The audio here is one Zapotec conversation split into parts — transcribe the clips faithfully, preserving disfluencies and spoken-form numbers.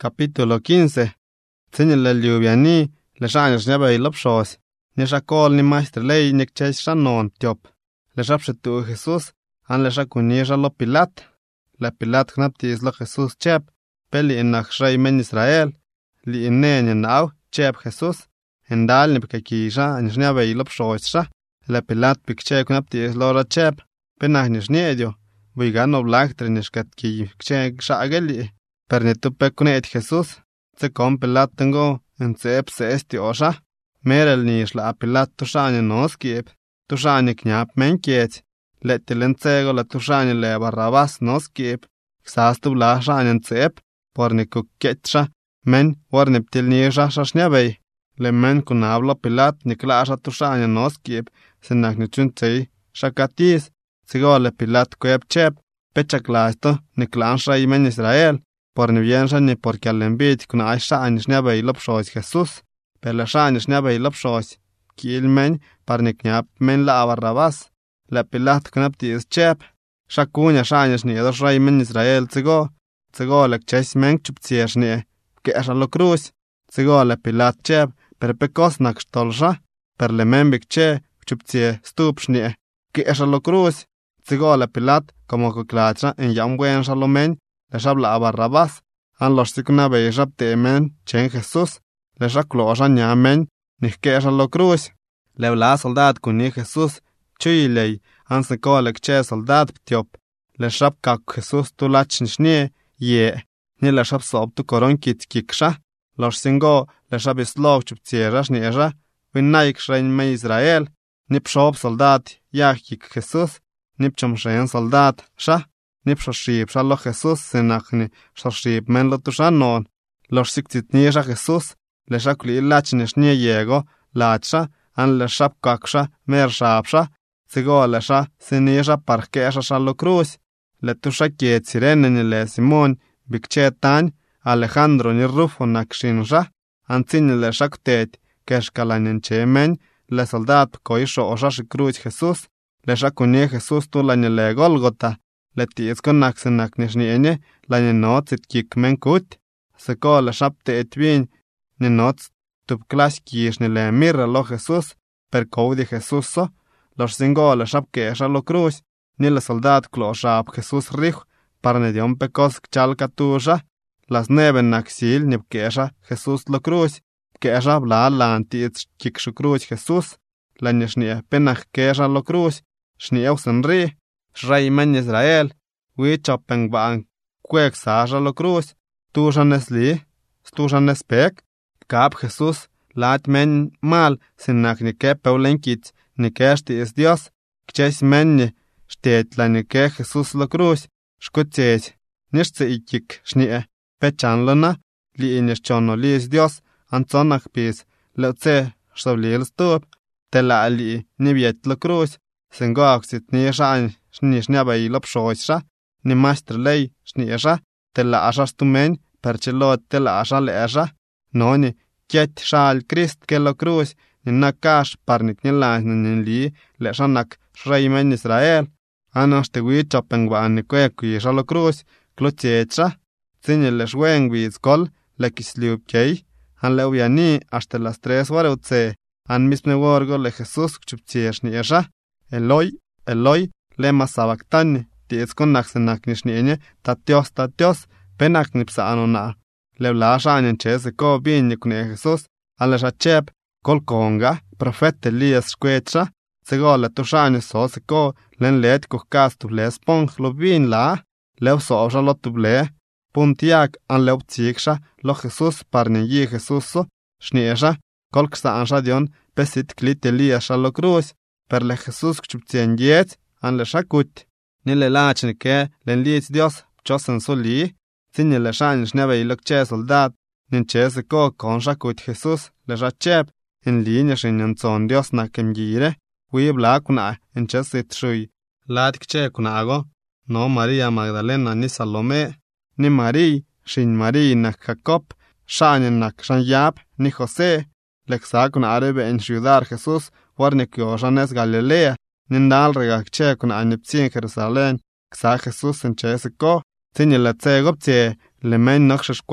Capítulo quince. Tsinye le liubiani, le shanyas nyaba ilopshos, ni shakol ni maestro ley ni kches shanon tiop. Le shapshetu Jesus, an le shakuni shalo Pilat. Le Pilat knaptis lo Jesus chep, peli inak shay men Israel, li inene nau chep Jesus, endal ni pekakisha, nish nyaba ilopshos sha. Le Pilat pikche knaptis lo ra chep, penah nish niedio, buigano blaktre nish katki kche kshaageli. Per ni tu pekunet Jesus, se kom Pilat tengo en sep se esti osha. Merel ni shla Pilat tushani noskiep, tushani knyap menkiet, letilen cego la tushani le Barrabas noskiep, ksas tu bla shani en sep, por ni kuketsha, men war ni ptil ni shasha shnabey. Le men kunablo Pilat ni klasha tushani noskiep, senak ni chuntzei shakatis, sigo le Pilat kuep chep, pecha klasto ni klansha imen Israel. Por ni viensha ni porque al enbit kuna ay shani shnabey lopshois Jesus. Per la shani shnabey lopshois, kiel men par ni knyap men la Barrabas. La Pilat knapti is chep, shakunya shani shni edo shay men Israel tsigo, tsigo la kches men chuptsier shni, kesha lo cruz, tsigo la Pilat chep, per pekos nak shtolsha, per le men bikche chuptsier stup shni, kesha lo cruz, tsigo la Pilat como kuklacha en yambuen shalomen, le shabla a Barrabas, an los sikuna be shabte men chen Jesus, le shaklosha nyamen, nihkesha lo cruz. Le bla soldat kuni Jesus, chuyilei, an se kole kche soldat ptiop, le shab kak Jesus tu lach nishnie, ye, ni le shab sob tu koron kit kiksha, los singo le shab islov chuptsiera shnieja, winnaik shrein me Israel, nip shob soldat, yah kik Jesus, nip chom shen soldat, sha, nip shoshib sha lo Jesus, senakni shoshib men lo tushanon, los siktit nisha Jesus, le shakli lach nishnie yego, lacha, an le shab kaksha, mer shabsha, sigo le sha, sinisha parkesha sha lo cruz, le tusha kiet sirene ni le Simon, bikche tan, Alejandro ni Rufo nakshinsha, antzin le shaktet, keshkalaninche men, le soldat koisho osha shi cruz Jesus, le shakuni Jesus tu la ni le Golgota, le tiz kon naksenak nishniene, la ni not sit kik men kut, siko le shapte etvin, ni not tup klas kish ni le mirra lo Jesus, per koudi Jesuso, los singo le shapke esha lo cruz, ni le soldat klo shap Jesus rich, par ne dion pekos kchal katusha, las neben naksil ni pkesha Jesus lo cruz, pkesha bla la antiz kik shu cruz Jesus, la nishnie penach kesha lo cruz, shniew senri, shray men Israel, wichopeng baan, kwek sasha lo cruz, tusha nesli, stusha nespek, kap Jesus, lat men mal, sinak ni ke peulenkit, ni keshti is Dios, kches men ni, shtet la ni ke Jesus lo cruz, shkutzez, nishtse ikik, shnie, pechan lona, li inishchono li is Dios, antzonach pis, leutze, shavlil stup, tela li, nibiet lo cruz, sengoaksit ni shan, shni shnabay lopshoisha, ni maestro ley, shniesha, tela asha stumen, perchelot tela asha leesha, noni, kiet shal Christ ke lo cruz, ni nakash parnik ni lan ni li, leeshanak shraymen Israel, anos te wichopeng ba ni kwekwi sha lo cruz, klotchecha, zinye le shweng bizkol, le kisliub kei, an le ubiani hasta las tres warutze, an misme worgo le Jesus kchuptsier shniesha, Eloi, Eloi, lema sabactani, tiz kon naksenak nishniene, tatios, tatios, penak nipsa anona. Le bla shanyen chese ko binye kune Jesus, ale shachep, kol konga, profet Elias shkwecha, sego le tushanye so seko, len let kuhkas tuble spong lo bin la, leo soosha lo tuble, puntiak an leo ptiksha, lo Jesus parne yi Jesuso, shniesha, kol ksa ansha dion, pesit klit Elias lo cruz, per le Jesus kchuptien yet, an le shakut, ni le lachne ke, len liet Dios, chosen soli, zinye le shan shnebe ilokche soldat, nin chese ko kon shakut Jesus, le shachep, in linje shinyan zon Dios na kemgire, wi bla kuna, in chese tshui, lad kche kuna ago, no Maria Magdalena ni Salome, ni Marie, shin Marie na Jacob, shanyen na Shanyap, ni Jose, leksa kuna arebe en ciudad Jesus, warne kiosanes Galilea, nindal regakche kuna anipsin Jerusalén, ksa Jesus en chese ko, tinye la tsegop tse, le men nakshashkwa,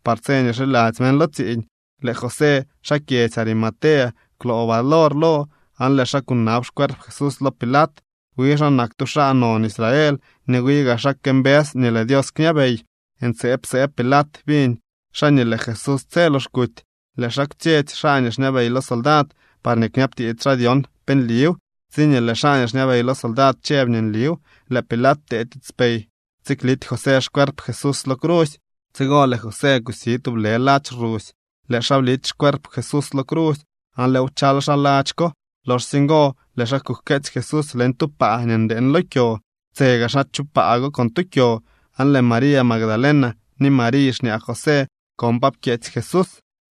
parseña xelaats men lotziñ, le José xaquiech Arimatea, clo valor lo, an le xacunab xcuerp Jesús lo Pilat, huixa nactu xa non Israel, ni huiga xaquembes ni le Dios kniabey, en seep seep Pilat vin, xa ni le Jesús tse lo xcut, le xacchiech xa ni xniabey lo soldat, par ni kniapti itradion pen liu, zini le xa ni xniabey lo soldat cheb nin liu, le Pilat teetitzpey, ciclit José xcuerp Jesús lo cruz, cigo le José cusitu ble lach ruz, le xablit xcuerp Jesús lo cruz, an le uchal xa lachco, los cingo le xacuquech Jesús len tu pa nenden lo kyo, cega xa chupago con tu kyo, an le María Magdalena, ni Marish ni a José, con papquech Jesús.